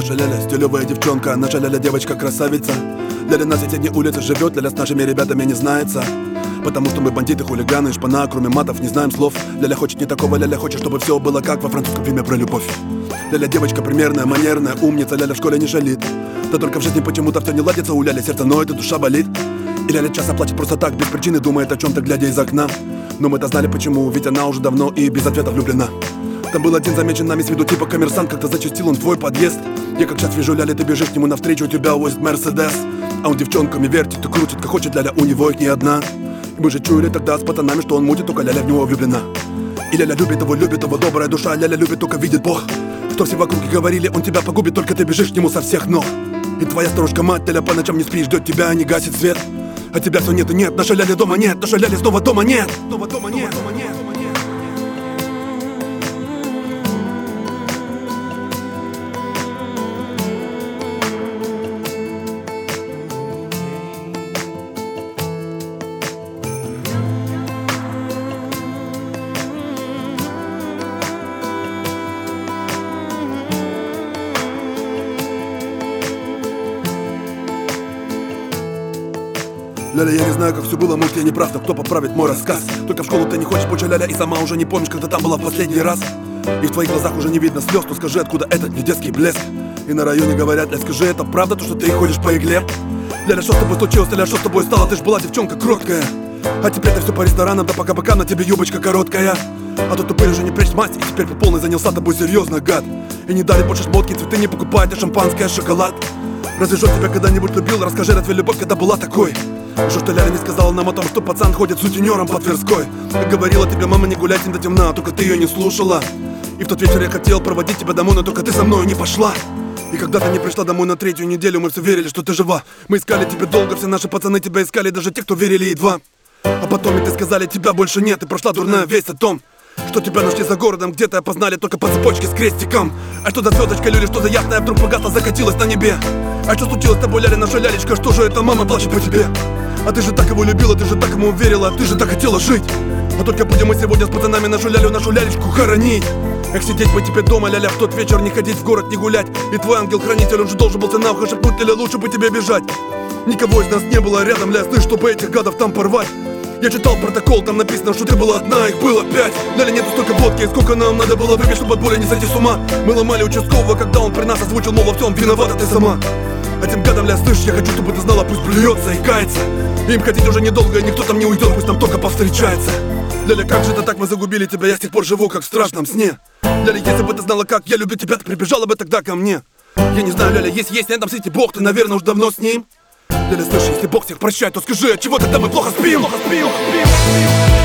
наша Ляля, стилевая девчонка. Наша Ляля девочка красавица. Ляля на соседней улице живет, Ляля с нашими ребятами не знается. Потому что мы бандиты, хулиганы, шпана, кроме матов не знаем слов. Ляля хочет не такого, Ляля хочет, чтобы все было как во французском фильме про любовь. Ляля девочка примерная, манерная, умница, Ляля в школе не шалит. Да только в жизни почему-то все не ладится, у Ляли сердце ноет и душа болит. И Ляля часто плачет просто так, без причины, думает о чем-то, глядя из окна. Но мы-то знали почему, ведь она уже давно и без ответа влюблена. Там был один замечен нами с виду типа коммерсант, как-то зачастил он в твой подъезд. Я как сейчас вижу, Ляля, ты бежишь к нему навстречу, у тебя возит Мерседес. А он девчонками вертит и крутит, как хочет, Ляля, у него их не одна. И мы же чуяли тогда с пацанами, что он мутит, только Ляля в него влюблена. И Ляля любит его добрая душа, Ляля любит, только видит Бог. Что все вокруг говорили, он тебя погубит, только ты бежишь к нему со всех ног. И твоя старушка мать, Ляля, по ночам не спишь, ждет тебя, не гасит свет. А тебя все нет и нет, наша Ляля дома нет, наша Ляля снова дома нет. Снова дома нет, дома нет. Ляля, я не знаю, как все было, может я не прав, но кто поправит мой рассказ? Только в школу ты не хочешь больше, Ляля, и сама уже не помнишь, когда там была в последний раз. И в твоих глазах уже не видно слез, но скажи, откуда этот не детский блеск? И на районе говорят, Ляля, скажи, это правда, то, что ты ходишь по игле? Ляля, что с тобой случилось, Ляля, что с тобой стало? Ты ж была девчонка кроткая. А теперь ты все по ресторанам, да пока на тебе юбочка короткая. А тут тупые уже не прячь масть, и теперь по полной занялся тобой серьезно, гад. И не дали больше шмотки, цветы не покупать, а шампанское, шоколад. Разве что тебя когда-нибудь любил? Расскажи, разве любовь когда была такой? Что Ляля не сказала нам о том, что пацан ходит сутенером по Тверской. Как говорила тебе мама, не гулять им до темна, только ты ее не слушала. И в тот вечер я хотел проводить тебя домой, но только ты со мной не пошла. И когда ты не пришла домой на третью неделю, мы все верили, что ты жива. Мы искали тебя долго, все наши пацаны тебя искали, даже те, кто верили едва. А потом и ты сказали, тебя больше нет, и прошла дурная весть о том, что тебя нашли за городом, где-то опознали только по цепочке с крестиком. А что за звездочка, Люля, что за ясная вдруг погасла, закатилась на небе? А что случилось с тобой, Ляля, наша Лялечка, что же это мама плачет по тебе? А ты же так его любила, ты же так ему верила, ты же так хотела жить. А только будем мы сегодня с пацанами нашу Лялю, нашу Лялечку хоронить. Эх, сидеть бы тебе дома, Ляля, в тот вечер не ходить в город, не гулять. И твой ангел-хранитель, он же должен был на ухо шепнуть, Ляля, лучше бы тебе бежать. Никого из нас не было рядом, Ля, слышь, чтобы этих гадов там порвать. Я читал протокол, там написано, что ты была одна, их было 5. Ляля, нету столько водки, сколько нам надо было выпить, чтобы от боли не сойти с ума. Мы ломали участкового, когда он при нас озвучил, мол, во всем виновата ты сама. А тем гадам, Ля, слышь, я хочу, чтобы ты знала, пусть плюется и кается. Им ходить уже недолго, и никто там не уйдет, пусть нам только повстречается. Ляля, как же это так, мы загубили тебя, я с тех пор живу, как в страшном сне. Ляля, если бы ты знала, как я люблю тебя, ты прибежала бы тогда ко мне. Я не знаю, Ляля, есть на этом свете Бог, ты, наверное, уж давно с ним. Ляля, слышь, если Бог всех прощает, то скажи, отчего тогда мы плохо спим?